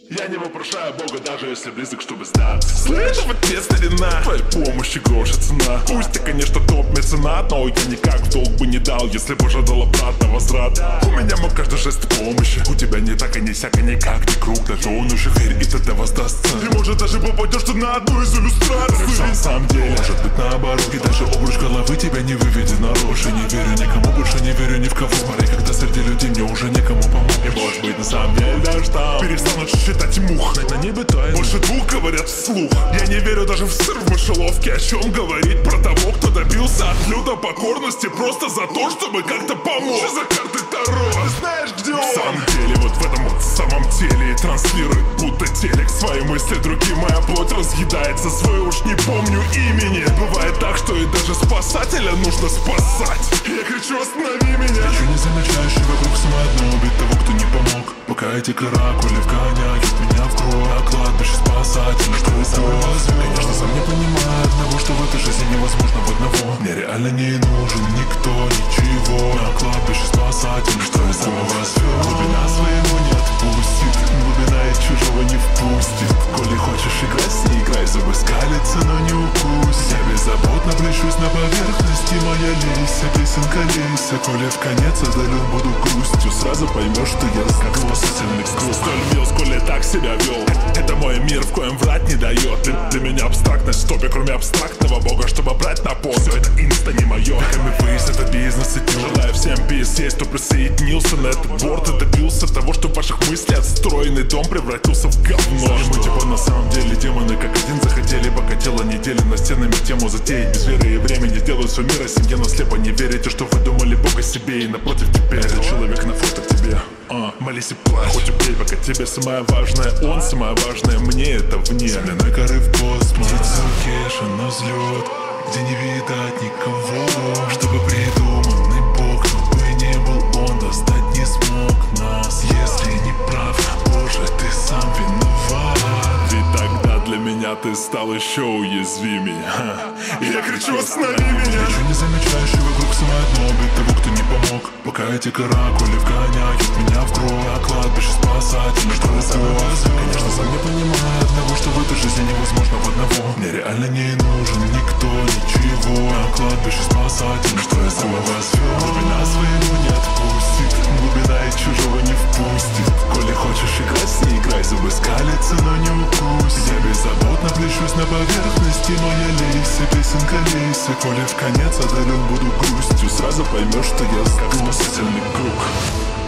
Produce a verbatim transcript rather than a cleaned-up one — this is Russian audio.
Я не вопрошаю Бога, даже если близок, чтобы сдаться. Слышь, в ответ старина, твоей помощи гроша цена. Пусть ты, конечно, топ-меценат, но я никак в долг бы не дал, если бы ждал обратно возврат. У меня мог каждый жест помощи, у тебя не так и не сяк, и никак не круг. Даже он уже верь, и тогда воздастся. И может даже попадешь ты на одну из иллюстраций. На самом деле, может быть наоборот, и даже обруч головы тебя не выведет на рожь. И не верю никому, больше не верю ни в кого. Смотри, когда среди людей мне уже некому помочь. И может быть на самом деле даже там перестанут считать мух. На небе тайны больше двух говорят вслух. Я не верю даже в сыр в мышеловке. О чем говорить про того, кто добился от люда покорности просто за то, чтобы как-то помочь. Что за карты Таро? Ты знаешь, где он? В самом деле, вот в этом вот самом теле транслирует будто телек свои мысли другим. Моя плоть разъедается, свой уж не помню имени. Бывает так, что и даже спасателя нужно спасать. Я кричу: останови меня. Ничего не замечающий вокруг самое одно убить того, кто не помог. Пока эти каракули вгоняют меня в кровь, а кладбище спасатель, что это возвел. Конечно, сам не понимаю одного, что в этой жизни невозможно в одного. Мне реально не нужен никто, ничего. На кладбище спасатель, что это возвел. Глубина своего не отпустит, глубина и чужого не впустит. Коли хочешь играть, с ней играй, зубы скалятся, но не укусит. Я беззаботно плещусь на поверхности, моя лейся, песенка лейся. Коли в конец одолен буду грустью, сразу поймешь, что я как спасательный круг. Столь мил, сколь так себя вел. Это мой мир, в коем врать не дает. Для, для меня абстрактность в топе, кроме абстрактного бога, чтобы брать на пол. Все это инста не мое. Веками выяснит, это бизнес идет. Желаю всем пис есть, кто присоединился на этот борт и добился того, что в ваших мыслях отстроенный дом превратился в говно. И мы типа на самом деле демоны как один захотели, пока тело недели на стенами тему затеять. Без веры и времени делают все мир, а семье, но слепо не верите, что вы думали Бога себе. И напротив теперь этот человек на фото тебе. А, молись и плачь, хоть убей, пока тебе самое важное он, самое важное мне это вне. Земляной коры в космос, птица Кеша на взлет, где не видать никого. Чтобы придуманный Бог, но бы не был он, достать не смог нас. Если не прав, Боже, ты сам виноват. Ведь тогда для меня ты стал еще уязвимей. Я кричу: останови меня. Ничего не замечающий вокруг самое одно убить того, кто не помог. Пока эти каракули вгоняют меня в кровь, а кладбище спасатель, что это возвел. Конечно, сам не понимаю одного, что в этой жизни невозможно в одного. Мне реально не нужен никто, ничего. А кладбище спасатель, что это возвел. Глубина своего не отпустит, глубина и чужого не впустит. Коли хочешь играть, с ней играй, зубы скалятся, но не укусит. Я беззаботно плещусь на поверхности, моя лейся, песенка лейся. Коли в конец одолен буду грустью, сразу поймешь, что я как спасательный круг.